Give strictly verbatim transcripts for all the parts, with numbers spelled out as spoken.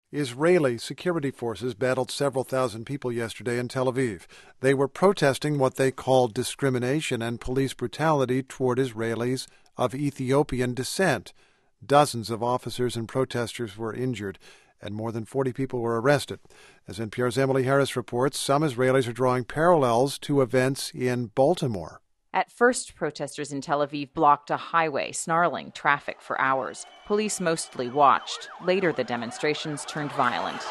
Israeli security forces battled several thousand people yesterday in Tel Aviv. They were protesting what they called discrimination and police brutality toward Israelis of Ethiopian descent. Dozens of officers and protesters were injured, and more than forty people were arrested. As N P R's Emily Harris reports, some Israelis are drawing parallels to events in Baltimore. At first, protesters in Tel Aviv blocked a highway, snarling traffic for hours. Police mostly watched. Later, the demonstrations turned violent.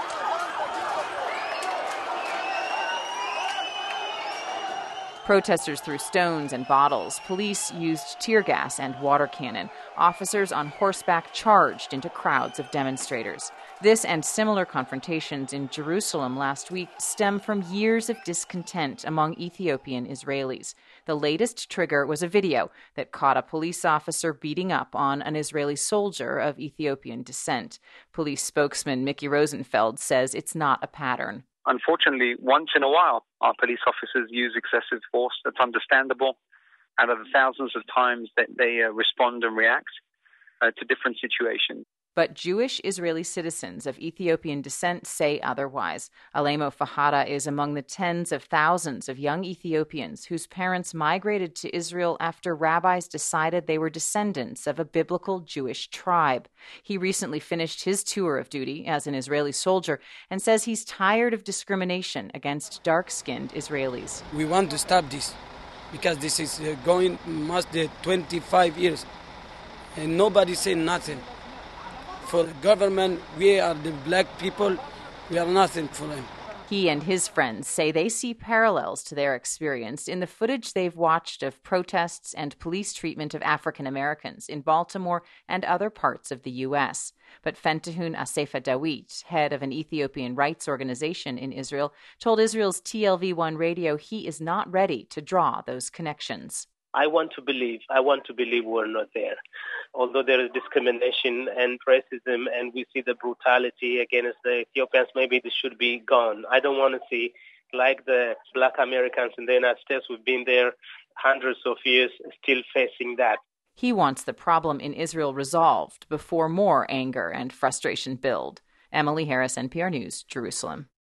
Protesters threw stones and bottles. Police used tear gas and water cannon. Officers on horseback charged into crowds of demonstrators. This and similar confrontations in Jerusalem last week stem from years of discontent among Ethiopian Israelis. The latest trigger was a video that caught a police officer beating up on an Israeli soldier of Ethiopian descent. Police spokesman Mickey Rosenfeld says it's not a pattern. Unfortunately, once in a while, our police officers use excessive force. That's understandable. Out of the thousands of times that they uh, respond and react uh, to different situations. But Jewish Israeli citizens of Ethiopian descent say otherwise. Alemo Fahada is among the tens of thousands of young Ethiopians whose parents migrated to Israel after rabbis decided they were descendants of a biblical Jewish tribe. He recently finished his tour of duty as an Israeli soldier and says he's tired of discrimination against dark-skinned Israelis. We want to stop this because this is uh, going almost uh, twenty-five years and nobody say nothing. For the government, we are the black people, we are nothing for them. He and his friends say they see parallels to their experience in the footage they've watched of protests and police treatment of African Americans in Baltimore and other parts of the U S. But Fentahun Asefa Dawit, head of an Ethiopian rights organization in Israel, told Israel's T L V one radio he is not ready to draw those connections. I want to believe, I want to believe we're not there. Although there is discrimination and racism and we see the brutality against the Ethiopians, maybe this should be gone. I don't want to see, like the black Americans in the United States, we've been there hundreds of years, still facing that. He wants the problem in Israel resolved before more anger and frustration build. Emily Harris, N P R News, Jerusalem.